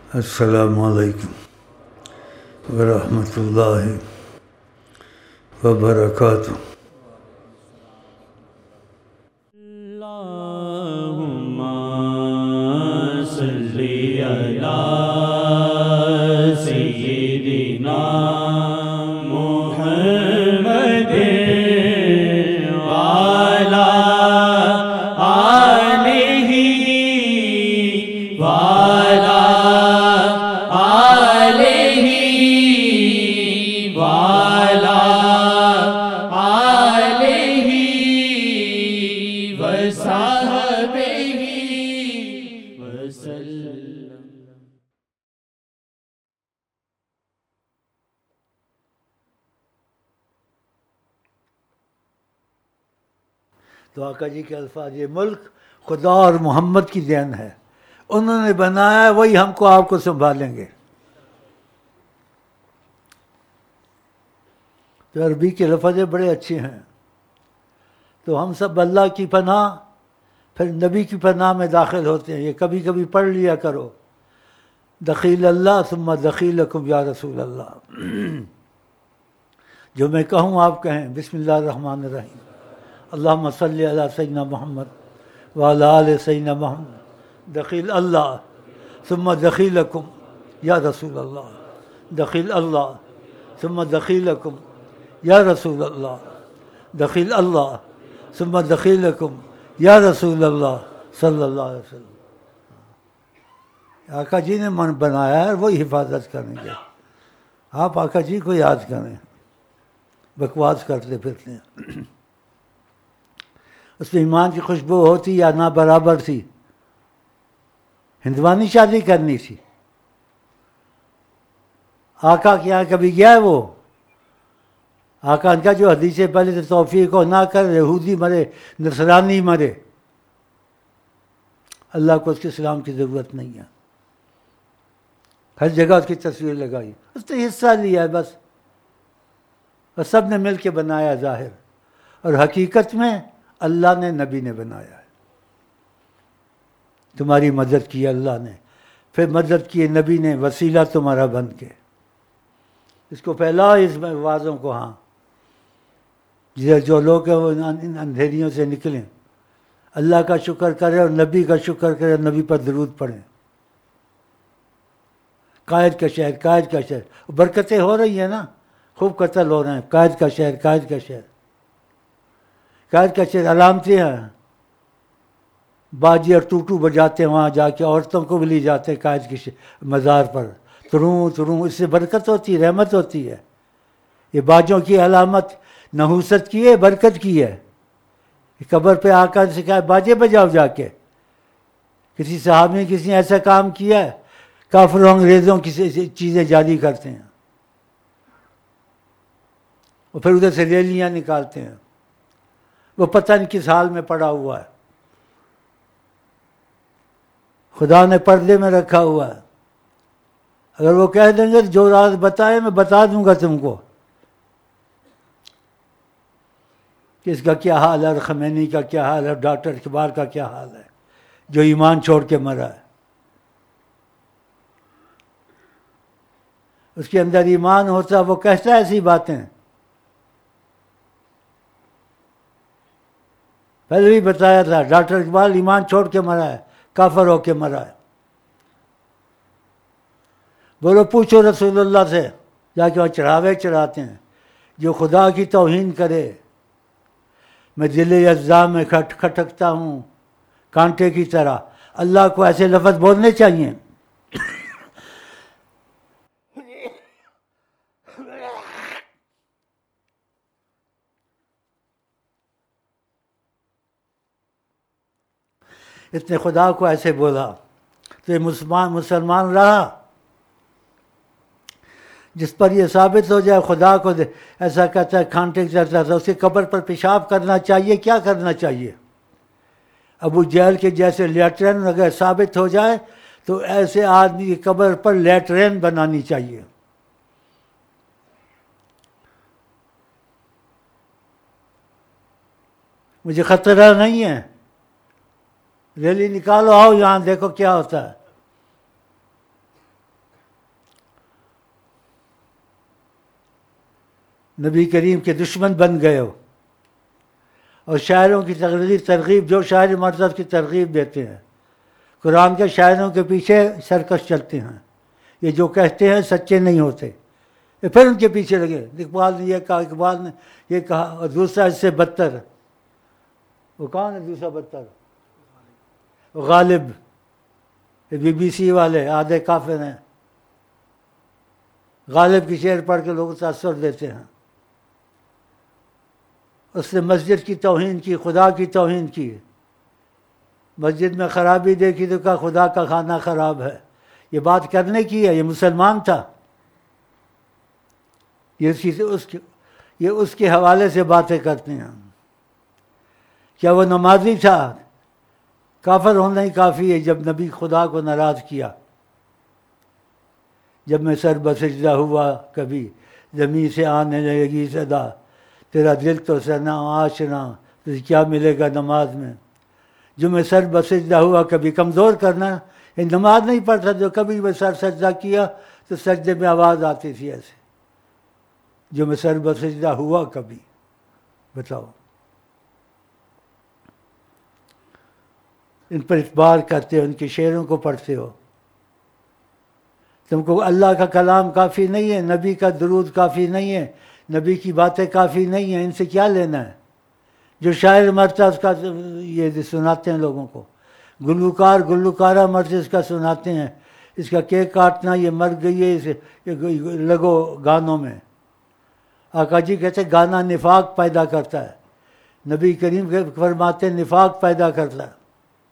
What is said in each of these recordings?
السلام علیکم ورحمۃ اللہ وبرکاتہ۔ اللہم صلی علی سیدنا محمد وعلی آلہ وعلی آلہ وعلی آلہ وصحبہ وسلم۔ تو آقا جی کے الفاظ، یہ ملک خدا اور محمد کی دین ہے، انہوں نے بنایا ہے، وہی ہم کو آپ کو سنبھالیں گے۔ تو عربی کے لفظ بڑے اچھے ہیں، تو ہم سب اللہ کی پناہ پھر نبی کی پناہ میں داخل ہوتے ہیں۔ یہ کبھی کبھی پڑھ لیا کرو، دخیل اللہ ثم دخیلکم یا رسول اللہ۔ جو میں کہوں آپ کہیں، بسم اللہ الرحمن الرحیم، اللہم صلی علی سیدنا محمد وعلی آل سیدنا محمد، دخیل اللہ ثم دخیلکم یا رسول اللہ، دخیل اللہ ثم دخیلکم یا رسول اللہ، دخیل اللہ ثم دخیلکم یا رسول اللہ صلی اللہ علیہ وسلم۔ آقا جی نے من بنایا ہے، وہی حفاظت کریں گے۔ آپ آقا جی کو یاد کریں، بکواس کرتے پھرتے ہیں۔ اس میں ایمان کی خوشبو ہوتی یا نہ برابر تھی، ہندوانی شادی کرنی تھی۔ آقا کے یہاں کبھی گیا ہے وہ؟ آقا ان کا جو حدیث سے پہلے تو توفیق کو نہ کر، یہودی مرے نصرانی مرے، اللہ کو اس کے اسلام کی ضرورت نہیں ہے۔ ہر جگہ اس کی تصویر لگائی، اس نے حصہ لیا ہے بس، اور سب نے مل کے بنایا ظاہر، اور حقیقت میں اللہ نے، نبی نے بنایا ہے۔ تمہاری مدد کی اللہ نے، پھر مدد کی نبی نے، وسیلہ تمہارا بن کے۔ اس کو پھیلاؤ، اس آوازوں کو، ہاں جدھر جو لوگ ہیں وہ ان اندھیریوں سے نکلیں، اللہ کا شکر کرے اور نبی کا شکر کرے، نبی پر درود پڑھیں۔ قائد کا شہر، قائد کا شہر، برکتیں ہو رہی ہیں نا، خوب قتل ہو رہے ہیں۔ قائد کا شہر، قائد کا شہر، قائد کا شہر، علامتیں ہیں، باجی اور ٹوٹو بجاتے ہیں وہاں جا کے، عورتوں کو بھی لی جاتے ہیں قائد کے مزار پر، تروں تروں، اس سے برکت ہوتی ہے، رحمت ہوتی ہے۔ یہ باجوں کی علامت نحوست کی ہے، برکت کی ہے۔ قبر پہ آ کر سکھائے باجے بجاؤ جا کے۔ کسی صحابی نے کسی نے ایسا کام کیا ہے، کافروں انگریزوں کی چیزیں جاری کرتے ہیں، اور پھر ادھر سے ریلیاں نکالتے ہیں، وہ پتہ نہیں کس حال میں پڑا ہوا ہے، خدا نے پردے میں رکھا ہوا ہے۔ اگر وہ کہہ دیں گے جو راز بتائے میں بتا دوں گا تم کو، کہ اس کا کیا حال ہے، خمینی کا کیا حال ہے، ڈاکٹر اقبال کا کیا حال ہے، جو ایمان چھوڑ کے مرا ہے۔ اس کے اندر ایمان ہوتا، وہ کہتا ہے ایسی باتیں۔ پہلے بھی بتایا تھا، ڈاکٹر اقبال ایمان چھوڑ کے مرا ہے، کافر ہو کے مرا ہے۔ بولو پوچھو رسول اللہ سے، جا کے وہاں چڑھاوے چڑھاتے ہیں، جو خدا کی توہین کرے، میں دل اجزاء میں کھٹکتا ہوں کانٹے کی طرح۔ اللہ کو ایسے لفظ بولنے چاہیے۔ اس نے خدا کو ایسے بولا تو یہ مسلمان رہا؟ جس پر یہ ثابت ہو جائے خدا کو ایسا کہتا ہے کھانٹے کی طرح، اس کی قبر پر پیشاب کرنا چاہیے، کیا کرنا چاہیے؟ ابو جہل کے جیسے لیٹرن اگر ثابت ہو جائے تو ایسے آدمی کی قبر پر لیٹرین بنانی چاہیے۔ مجھے خطرہ نہیں ہے، ریلی نکالو، آؤ یہاں دیکھو کیا ہوتا ہے۔ نبی کریم کے دشمن بن گئے ہو، اور شاعروں کی ترغیب، جو شاعر مرتد کی ترغیب دیتے ہیں، قرآن کے شاعروں کے پیچھے سرکش چلتے ہیں، یہ جو کہتے ہیں سچے نہیں ہوتے، یہ پھر ان کے پیچھے لگے، اقبال نے یہ کہا، اقبال نے یہ کہا، اور دوسرا اس سے بدتر، وہ کون ہے دوسرا بدتر؟ غالب، بی بی سی والے آدھے کافر ہیں، غالب کی شعر پڑھ کے لوگ تاثر دیتے ہیں، اس نے مسجد کی توہین کی، خدا کی توہین کی، مسجد میں خرابی دیکھی تو کہا خدا کا کھانا خراب ہے، یہ بات کرنے کی ہے، یہ مسلمان تھا، یہ اس کے حوالے سے باتیں کرتے ہیں، کیا وہ نمازی تھا؟ کافر ہونا ہی کافی ہے جب نبی خدا کو ناراض کیا، جب میں سر بسجدہ ہوا کبھی زمین سے آنے لگی صدا، تیرا دل تو سنا آشنا، تجھے کیا ملے گا نماز میں، جو میں سر بسجدہ ہوا کبھی، کمزور کرنا، یہ نماز نہیں پڑھتا، جو کبھی میں سر سجدہ کیا تو سجدے میں آواز آتی تھی ایسے، جو میں سر بسجدہ ہوا کبھی، بتاؤ، ان پر اعتبار کرتے ہو، ان کے شعروں کو پڑھتے ہو، تم کو اللہ کا کلام کافی نہیں ہے، نبی کا درود کافی نہیں ہے، نبی کی باتیں کافی نہیں ہیں، ان سے کیا لینا ہے؟ جو شاعر مرتا اس کا یہ سناتے ہیں لوگوں کو، گلوکارہ مرتے اس کا سناتے ہیں، اس کا کیک کاٹنا، یہ مر گئی ہے، اسے لگو گانوں میں۔ آقا جی کہتے ہیں گانا نفاق پیدا کرتا ہے، نبی کریم فرماتے ہیں نفاق پیدا کرتا ہے۔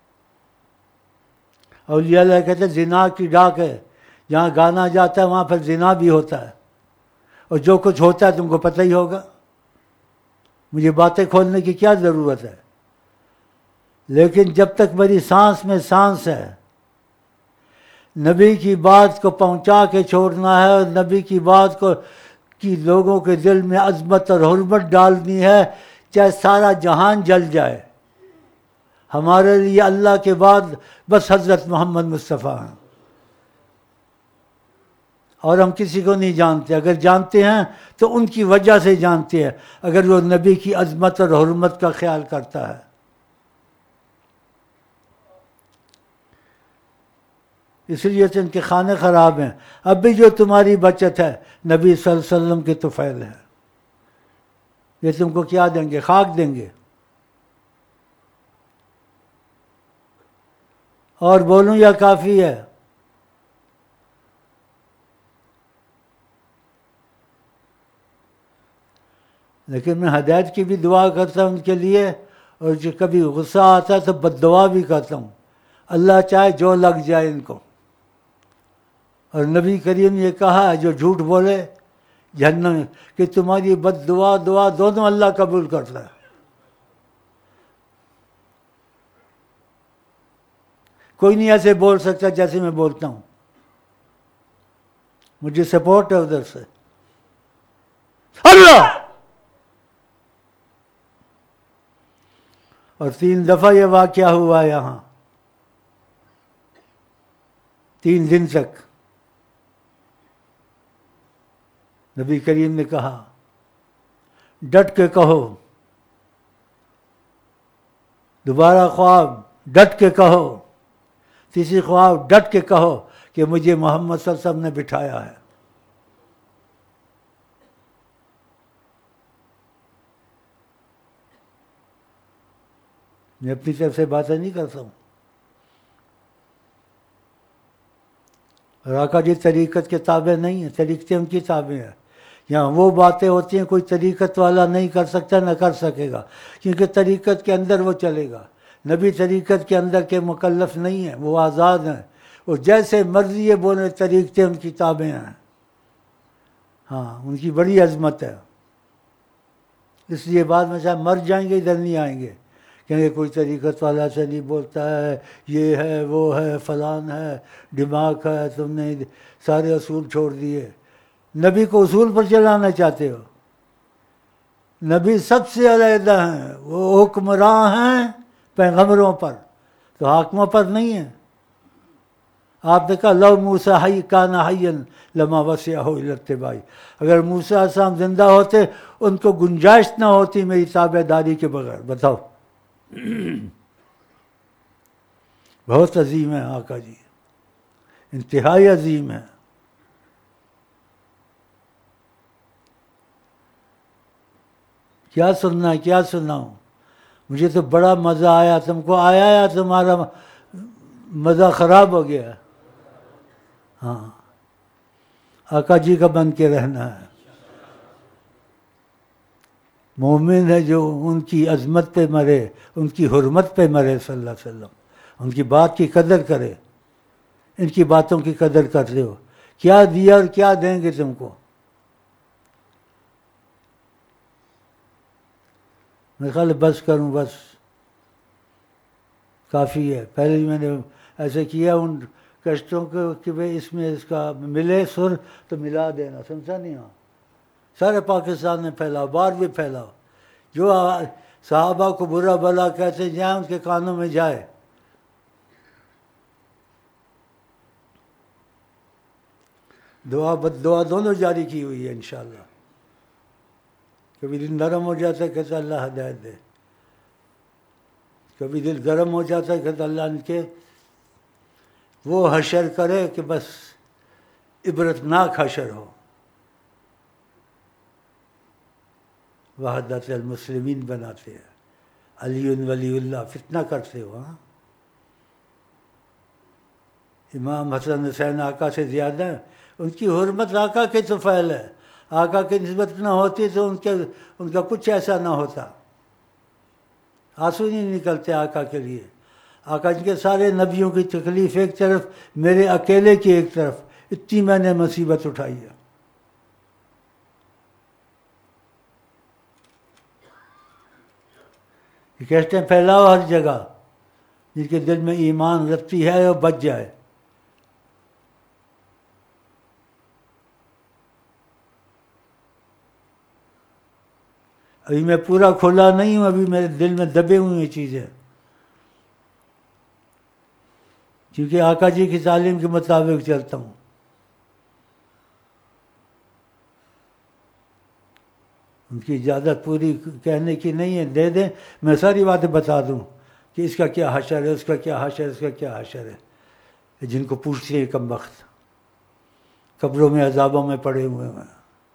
اولیاء اللہ کہتے ہیں زنا کی ڈاک ہے، جہاں گانا جاتا ہے وہاں پر زنا بھی ہوتا ہے، اور جو کچھ ہوتا ہے تم کو پتہ ہی ہوگا، مجھے باتیں کھولنے کی کیا ضرورت ہے؟ لیکن جب تک میری سانس میں سانس ہے، نبی کی بات کو پہنچا کے چھوڑنا ہے، اور نبی کی بات کو کی لوگوں کے دل میں عظمت اور حرمت ڈالنی ہے، چاہے سارا جہان جل جائے۔ ہمارے لیے اللہ کے بعد بس حضرت محمد مصطفیٰ ہیں، اور ہم کسی کو نہیں جانتے، اگر جانتے ہیں تو ان کی وجہ سے جانتے ہیں، اگر وہ نبی کی عظمت اور حرمت کا خیال کرتا ہے۔ اس لیے تو ان کے کھانے خراب ہیں۔ اب بھی جو تمہاری بچت ہے نبی صلی اللہ علیہ وسلم کے طفیل ہے، یہ تم کو کیا دیں گے؟ خاک دیں گے۔ اور بولوں یا کافی ہے؟ لیکن میں ہدایت کی بھی دعا کرتا ہوں ان کے لیے، اور جو کبھی غصہ آتا ہے تو بد دعا بھی کرتا ہوں، اللہ چاہے جو لگ جائے ان کو۔ اور نبی کریم نے یہ کہا ہے جو جھوٹ بولے جہنم، کہ تمہاری بد دعا دعا دونوں اللہ قبول کرتا ہے۔ کوئی نہیں ایسے بول سکتا جیسے میں بولتا ہوں، مجھے سپورٹ ہے ادھر سے اللہ۔ اور 3 دفعہ یہ واقعہ ہوا یہاں، 3 دن تک نبی کریم نے کہا ڈٹ کے کہو، دوبارہ خواب ڈٹ کے کہو، تیسری خواب ڈٹ کے کہو کہ مجھے محمد صلی اللہ علیہ وسلم نے بٹھایا ہے۔ میں اپنی طرف سے باتیں نہیں کرتا ہوں، اور آقا جی طریقت کے تابع نہیں ہیں، طریقتیں ان کی تابع ہیں۔ یہاں وہ باتیں ہوتی ہیں کوئی طریقت والا نہیں کر سکتا، نہ کر سکے گا، کیونکہ طریقت کے اندر وہ چلے گا۔ نبی طریقت کے اندر کے مکلف نہیں ہیں، وہ آزاد ہیں، وہ جیسے مرضی بولے، طریقتیں ان کی تابع ہیں۔ ہاں، ان کی بڑی عظمت ہے، اس لیے بعد میں چاہے مر جائیں گے ادھر نہیں آئیں گے، کہیں کوئی طریقت والا ایسا نہیں بولتا ہے، یہ ہے وہ ہے فلان ہے، دماغ ہے، تم نے سارے اصول چھوڑ دیے۔ نبی کو اصول پر چلانا چاہتے ہو؟ نبی سب سے علیحدہ ہیں، وہ حکمراں ہیں پیغمبروں پر، تو حاکموں پر نہیں ہیں۔ آپ نے کہا لو موسیٰ حی کان حیا لما وسعہ الا اتباعی، اگر موسیٰ علیہ السلام زندہ ہوتے ان کو گنجائش نہ ہوتی میری تابع داری کے بغیر. بتاؤ. بہت عظیم ہے آقا جی، انتہائی عظیم ہے. کیا سننا ہے، کیا سناؤں؟ مجھے تو بڑا مزہ آیا. تم کو آیا یا تمہارا مزہ خراب ہو گیا؟ ہاں، آقا جی کا بن کے رہنا ہے. مومن ہے جو ان کی عظمت پہ مرے، ان کی حرمت پہ مرے صلی اللہ علیہ وسلم، ان کی بات کی قدر کرے. ان کی باتوں کی قدر کرتے ہو. کیا دیا اور کیا دیں گے تم کو؟ میں خیال بس کروں، بس کافی ہے. پہلے میں نے ایسے کیا ان کشتوں کو کہ بھائی اس میں اس کا ملے سر تو ملا دینا، سمجھا نہیں؟ ہاں، سارے پاکستان میں پھیلاؤ، باہر بھی پھیلاؤ. جو صحابہ کو برا بھلا کہتے جائیں ان کے کانوں میں جائے. دعا دونوں جاری کی ہوئی ہے انشاءاللہ. کبھی دل نرم ہو جاتا ہے کہتا اللہ ہدایت دے، کبھی دل گرم ہو جاتا ہے کہتا اللہ ان کے وہ حشر کرے کہ بس عبرتناک حشر ہو. وحدت المسلمین بناتے ہیں. علی ولی اللہ فتنہ کرتے ہو. ہاں، امام حسن حسین آقا سے زیادہ ہے. ان کی حرمت آقا کے تو فعل ہے. آقا کی نسبت نہ ہوتی تو ان کا کچھ ایسا نہ ہوتا. آنسو نہیں نکلتے آقا کے لیے. آقا کے سارے نبیوں کی تکلیف ایک طرف، میرے اکیلے کی ایک طرف. اتنی میں نے مصیبت اٹھائی ہے. یہ کہتے ہیں پھیلاؤ ہر جگہ، جن کے دل میں ایمان رکھتی ہے اور بچ جائے. ابھی میں پورا کھلا نہیں ہوں، ابھی میرے دل میں دبے ہوئی ہیں چیزیں، کیونکہ آقا جی کی تعلیم کے مطابق چلتا ہوں. ان کی اجازت پوری کہنے کی نہیں ہے، دے دیں میں ساری باتیں بتا دوں کہ اس کا کیا حشر ہے، اس کا کیا حشر ہے، اس کا کیا حشر ہے. جن کو پوچھتے ہیں کم وقت قبروں میں عذابوں میں پڑے ہوئے ہیں.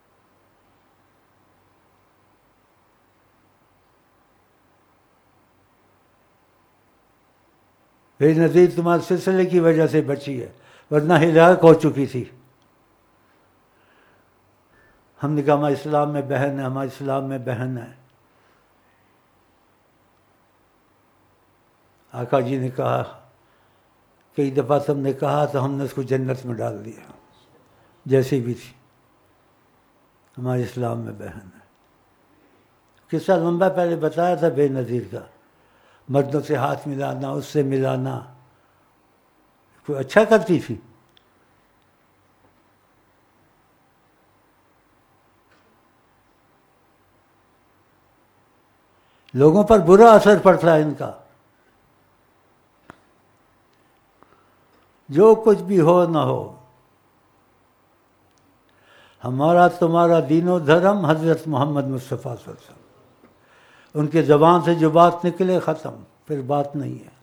بے نظیر تمہارے سلسلے کی وجہ سے بچی ہے، ورنہ ہلاک ہو چکی تھی. ہم نے کہا ہمارے اسلام میں بہن ہے، ہمارے اسلام میں بہن ہے. آقا جی نے کہا کئی دفعہ تم نے کہا تو ہم نے اس کو جنت میں ڈال دیا، جیسی بھی تھی. ہمارے اسلام میں بہن ہے. قصہ لمبا پہلے بتایا تھا بے نظیر کا. مردوں سے ہاتھ ملانا، اس سے ملانا، کوئی اچھا کرتی تھی. لوگوں پر برا اثر پڑتا ہے ان کا. جو کچھ بھی ہو نہ ہو، ہمارا تمہارا دین و دھرم حضرت محمد مصطفیٰ صلی اللہ علیہ وسلم. ان کے زبان سے جو بات نکلے ختم، پھر بات نہیں ہے.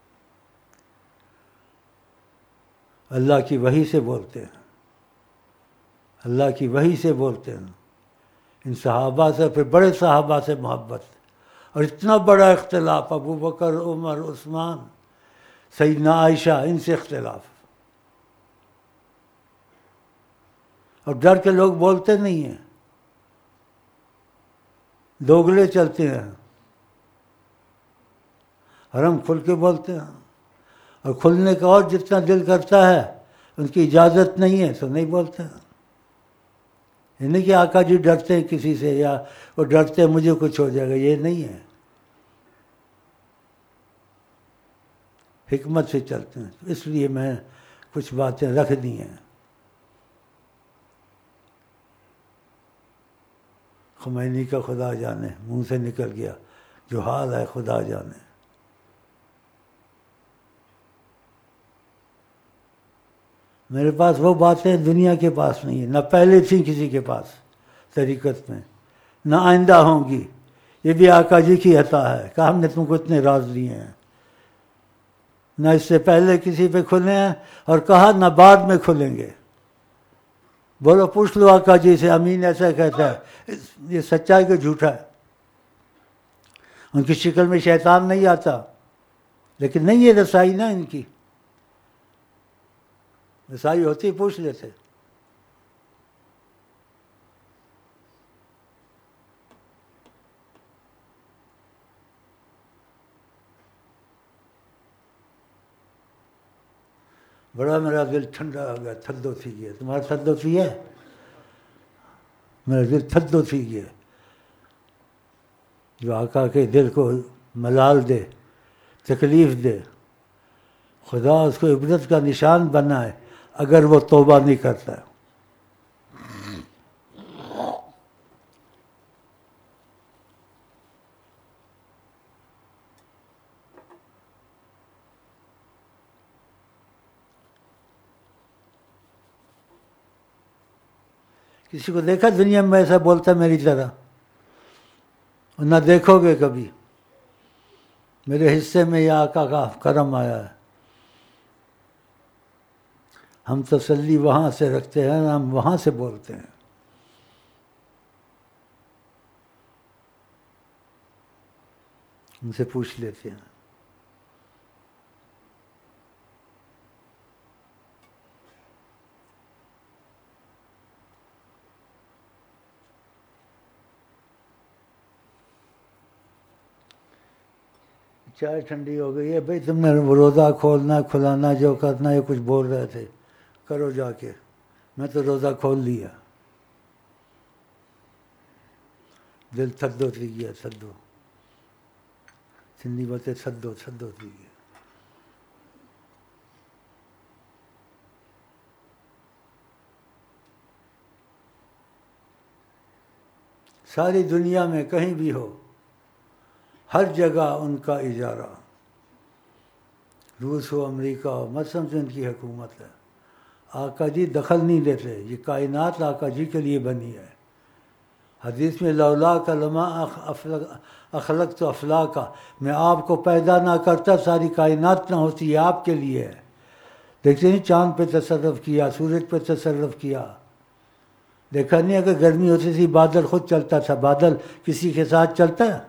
اللہ کی وحی سے بولتے ہیں، اللہ کی وحی سے بولتے ہیں. ان صحابہ سے، پھر بڑے صحابہ سے محبت، اور اتنا بڑا اختلاف، ابو بکر، عمر، عثمان، سیدنا عائشہ، ان سے اختلاف. اور ڈر کے لوگ بولتے نہیں ہیں، دوگلے چلتے ہیں. حرم کھل کے بولتے ہیں، اور کھلنے کا اور جتنا دل کرتا ہے، ان کی اجازت نہیں ہے تو نہیں بولتے ہیں. یہ نہیں کہ آقا جی ڈرتے ہیں کسی سے، یا وہ ڈرتے ہیں مجھے کچھ ہو جائے گا، یہ نہیں ہے. حکمت سے چلتے ہیں. اس لیے میں کچھ باتیں رکھ دی ہیں. خمینی کا خدا جانے، منہ سے نکل گیا، جو حال ہے خدا جانے. میرے پاس وہ باتیں دنیا کے پاس نہیں ہیں، نہ پہلے تھیں کسی کے پاس طریقت میں، نہ آئندہ ہوں گی۔ یہ بھی آقا جی کی عطا ہے کہ ہم نے تم کو اتنے راز دیے ہیں، نہ اس سے پہلے کسی پہ کھلے ہیں اور کہا نہ بعد میں کھلیں گے۔ بولو پوچھ لو آقا جی سے، امین ایسا کہتا ہے، یہ سچا ہے کہ جھوٹا ہے؟ ان کی شکل میں شیطان نہیں آتا، لیکن نہیں یہ رسائی نا ان کی، رسائی ہوتی پوچھ لیتے۔ بڑا میرا دل ٹھنڈا ہو گیا، تھدو تھی گیا۔ تمہارا تھدو تھی ہے؟ میرا دل تھدو تھی گیا۔ جو آقا کے دل کو ملال دے، تکلیف دے، خدا اس کو عبرت کا نشان بنائے اگر وہ توبہ نہیں کرتا ہے۔ کسی کو دیکھا دنیا میں ایسا بولتا میری طرح؟ نہ دیکھو گے کبھی۔ میرے حصے میں یہ آقا کا کرم آیا ہے۔ ہم تسلی وہاں سے رکھتے ہیں، ہم وہاں سے بولتے ہیں۔ ان سے پوچھ لیتے ہیں۔ چائے ٹھنڈی ہو گئی ہے بھائی، تم نے روزہ کھولنا کھلانا جو کرنا یہ کچھ بول رہے تھے کرو جا کے، میں تو روزہ کھول لیا۔ دل تھدو تھی گیا، تھدو سندھی باتیں تھدو تھدو تھی گیا۔ ساری دنیا میں کہیں بھی ہو، ہر جگہ ان کا اجارہ، روس ہو امریکہ ہو، مت سمجھو ان کی حکومت ہے۔ آقا جی دخل نہیں دیتے، یہ کائنات آقا جی کے لیے بنی ہے۔ حدیث میں لولا کلمہ اخلقت افلاکا، میں آپ کو پیدا نہ کرتا ساری کائنات نہ ہوتی، یہ آپ کے لیے ہے۔ دیکھتے نہیں چاند پہ تصرف کیا، سورج پہ تصرف کیا، دیکھا نہیں اگر گرمی ہوتی تھی بادل خود چلتا تھا۔ بادل کسی کے ساتھ چلتا ہے؟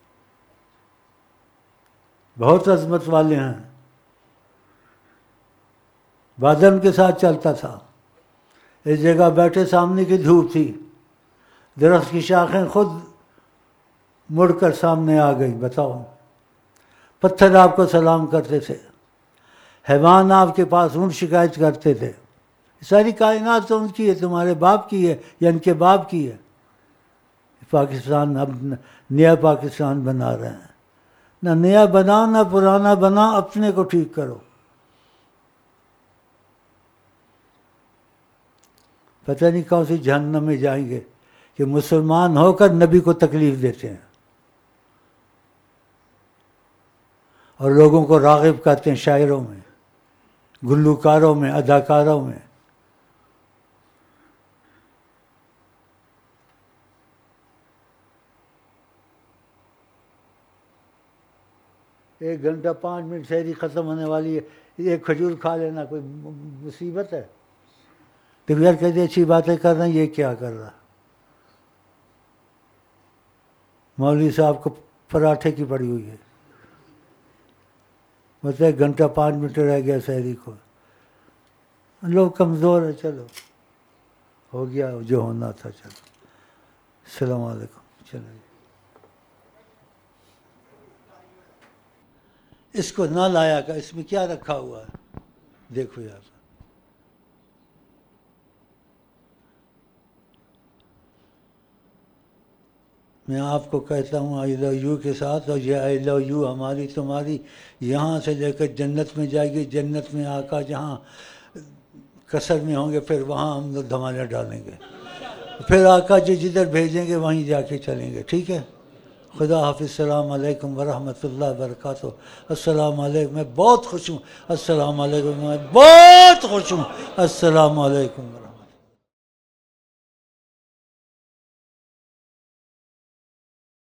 بہت عظمت والے ہیں، بادل کے ساتھ چلتا تھا۔ اس جگہ بیٹھے سامنے کی دھوپ تھی، درخت کی شاخیں خود مڑ کر سامنے آ گئی، بتاؤ۔ پتھر آپ کو سلام کرتے تھے، حیوان آپ کے پاس اونٹ شکایت کرتے تھے۔ ساری کائنات تو ان کی ہے، تمہارے باپ کی ہے یا ان کے باپ کی ہے؟ پاکستان اب نیا پاکستان بنا رہے ہیں۔ نہ نیا بناؤ نہ پرانا بناؤ، اپنے کو ٹھیک کرو۔ پتہ نہیں کون سی جہنم میں جائیں گے کہ مسلمان ہو کر نبی کو تکلیف دیتے ہیں اور لوگوں کو راغب کرتے ہیں شاعروں میں، گلوکاروں میں، اداکاروں میں۔ ایک گھنٹہ 5 منٹ سحری ختم ہونے والی ہے، ایک کھجور کھا لینا کوئی مصیبت ہے؟ تو یار کہتے اچھی باتیں کر رہے ہیں، یہ کیا کر رہا؟ مولوی صاحب کو پراٹھے کی پڑی ہوئی ہے، مطلب 1 گھنٹہ 5 منٹ رہ گیا سحری کو۔ لوگ کمزور ہیں، چلو ہو گیا جو ہونا تھا، چلو السلام علیکم، چلو۔ اس کو نہ لایا کر، اس میں کیا رکھا ہوا ہے دیکھو یار۔ میں آپ کو کہتا ہوں آئی لو یو کے ساتھ، اور یہ آئی لو یو ہماری تمہاری یہاں سے لے کر جنت میں جائے گی۔ جنت میں آقا جہاں قصر میں ہوں گے، پھر وہاں ہم لوگ دھمالے ڈالیں گے، پھر آقا جی جدھر بھیجیں گے وہیں جا کے چلیں گے، ٹھیک ہے؟ خدا حافظ. السلام علیکم ورحمۃ اللہ وبرکاتہ. السلام علیکم. میں بہت خوش ہوں. السلام علیکم. میں بہت خوش ہوں. السلام علیکم.